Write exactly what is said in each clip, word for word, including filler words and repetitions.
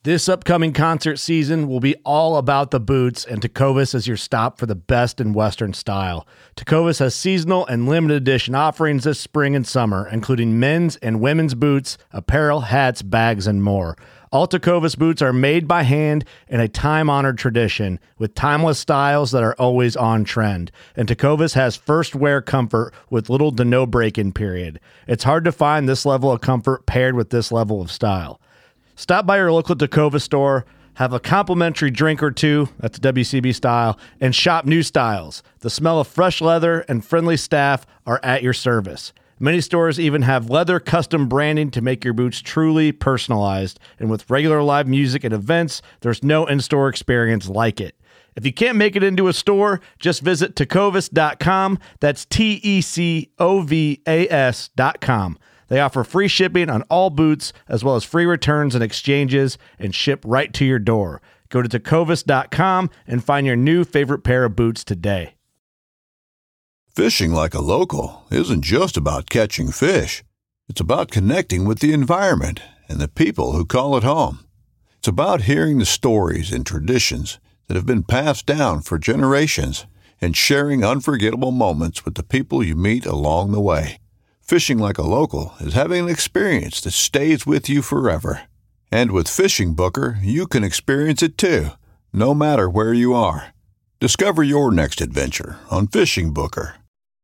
This upcoming concert season will be all about the boots, and Tecovas is your stop for the best in Western style. Tecovas has seasonal and limited edition offerings this spring and summer, including men's and women's boots, apparel, hats, bags, and more. All Tecovas boots are made by hand in a time-honored tradition with timeless styles that are always on trend. And Tecovas has first wear comfort with little to no break-in period. It's hard to find this level of comfort paired with this level of style. Stop by your local Tecovas store, have a complimentary drink or two, that's W C B style, and shop new styles. The smell of fresh leather and friendly staff are at your service. Many stores even have leather custom branding to make your boots truly personalized. And with regular live music and events, there's no in-store experience like it. If you can't make it into a store, just visit tecovas dot com. That's T E C O V A S dot com. They offer free shipping on all boots, as well as free returns and exchanges, and ship right to your door. Go to tecovas dot com and find your new favorite pair of boots today. Fishing like a local isn't just about catching fish. It's about connecting with the environment and the people who call it home. It's about hearing the stories and traditions that have been passed down for generations and sharing unforgettable moments with the people you meet along the way. Fishing like a local is having an experience that stays with you forever. And with Fishing Booker, you can experience it too, no matter where you are. Discover your next adventure on Fishing Booker.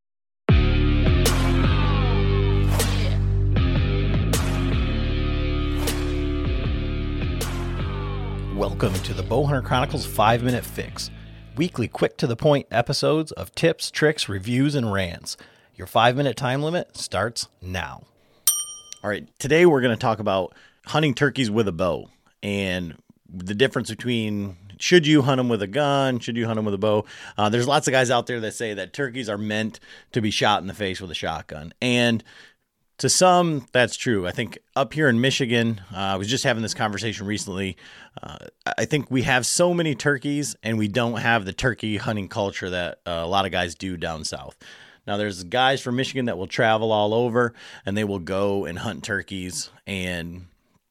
Welcome to the Bowhunter Chronicles five minute Fix, weekly quick-to-the-point episodes of tips, tricks, reviews, and rants. Your five minute time limit starts now. All right, today we're going to talk about hunting turkeys with a bow and the difference between should you hunt them with a gun, should you hunt them with a bow. Uh, there's lots of guys out there that say that turkeys are meant to be shot in the face with a shotgun. And to some, that's true. I think up here in Michigan, uh, I was just having this conversation recently. Uh, I think we have so many turkeys and we don't have the turkey hunting culture that uh, a lot of guys do down south. Now, there's guys from Michigan that will travel all over, and they will go and hunt turkeys and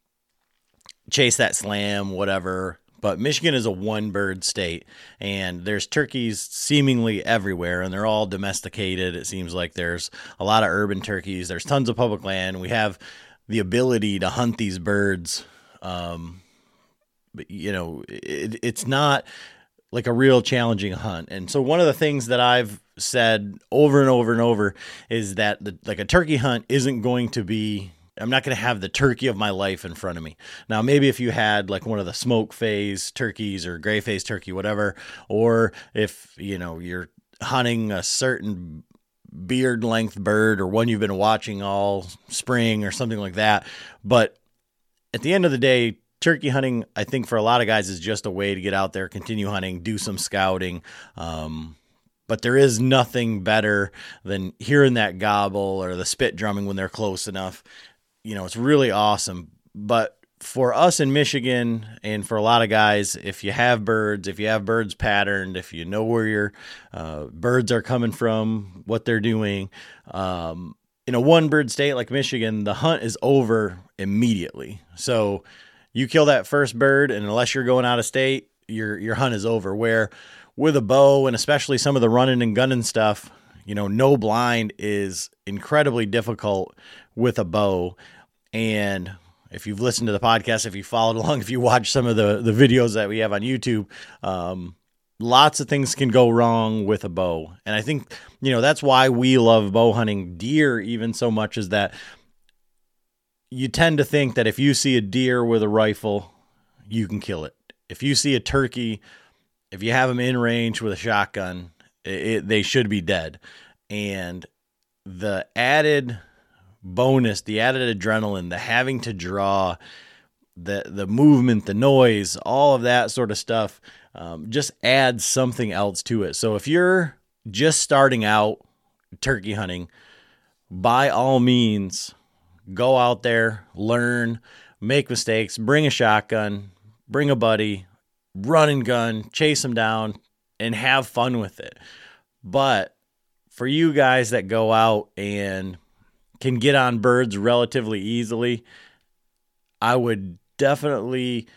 chase that slam, whatever. But Michigan is a one-bird state, and there's turkeys seemingly everywhere, and they're all domesticated. It seems like there's a lot of urban turkeys. There's tons of public land. We have the ability to hunt these birds. Um, but, you know, it, it's not like a real challenging hunt. And so one of the things that I've said over and over and over is that the, like a turkey hunt isn't going to be, I'm not going to have the turkey of my life in front of me. Now, maybe if you had like one of the smoke phase turkeys or gray phase turkey, whatever, or if, you know, you're hunting a certain beard length bird or one you've been watching all spring or something like that. But at the end of the day, turkey hunting, I think for a lot of guys is just a way to get out there, continue hunting, do some scouting. Um, but there is nothing better than hearing that gobble or the spit drumming when they're close enough. You know, it's really awesome. But for us in Michigan and for a lot of guys, if you have birds, if you have birds patterned, if you know where your uh, birds are coming from, what they're doing, um, in a one bird state like Michigan, the hunt is over immediately. So you kill that first bird, and unless you're going out of state, your your hunt is over. Where with a bow, and especially some of the running and gunning stuff, you know, no blind is incredibly difficult with a bow. And if you've listened to the podcast, if you followed along, if you watch some of the, the videos that we have on YouTube, um, lots of things can go wrong with a bow. And I think, you know, that's why we love bow hunting deer even so much, is that you tend to think that if you see a deer with a rifle, you can kill it. If you see a turkey, if you have them in range with a shotgun, it, it, they should be dead. And the added bonus, the added adrenaline, the having to draw, the the movement, the noise, all of that sort of stuff, um, just adds something else to it. So if you're just starting out turkey hunting, by all means, go out there, learn, make mistakes, bring a shotgun, bring a buddy, run and gun, chase them down, and have fun with it. But for you guys that go out and can get on birds relatively easily, I would definitely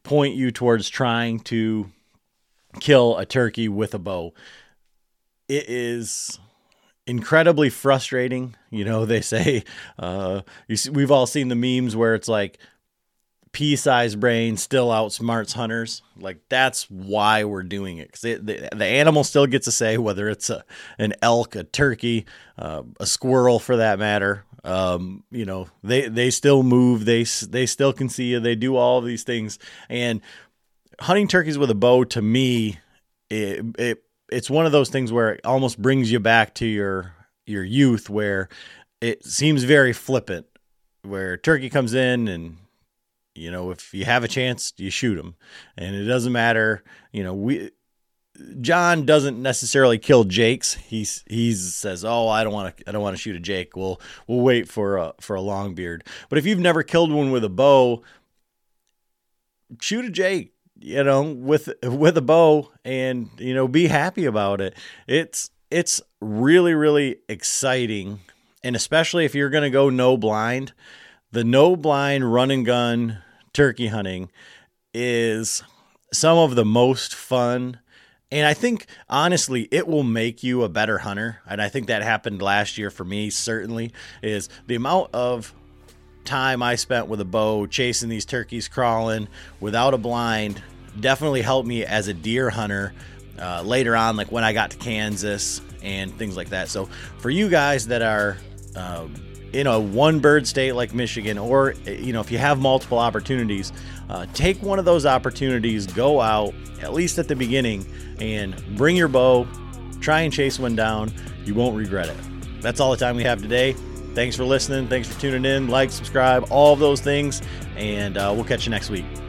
point you towards trying to kill a turkey with a bow. It is incredibly frustrating. You know, they say, uh, you see, we've all seen the memes where it's like, pea-sized brain still outsmarts hunters. Like, that's why we're doing it. Because the, the animal still gets a say, whether it's a, an elk, a turkey, uh, a squirrel for that matter. Um, you know, they, they still move. They, they still can see you. They do all of these things. And hunting turkeys with a bow, to me, it, it it's one of those things where it almost brings you back to your, your youth, where it seems very flippant, where turkey comes in and, you know, if you have a chance, you shoot them, and it doesn't matter. You know, we, John doesn't necessarily kill jakes. He's, he says, oh, I don't want to, I don't want to shoot a jake. We'll, we'll wait for a, for a long beard. But if you've never killed one with a bow, shoot a jake, you know, with, with a bow, and, you know, be happy about it. It's, it's really, really exciting. And especially if you're going to go no blind, the no blind run and gun turkey hunting is some of the most fun. And I think, honestly, it will make you a better hunter. And I think that happened last year for me, certainly, is the amount of time I spent with a bow chasing these turkeys crawling without a blind definitely helped me as a deer hunter uh, later on, like when I got to Kansas and things like that. So for you guys that are um, in a one bird state like Michigan, or, you know, if you have multiple opportunities, uh, take one of those opportunities, go out, at least at the beginning, and bring your bow, try and chase one down. You won't regret it. That's all the time we have today. Thanks for listening. Thanks for tuning in. Like, subscribe, all of those things, and uh, we'll catch you next week.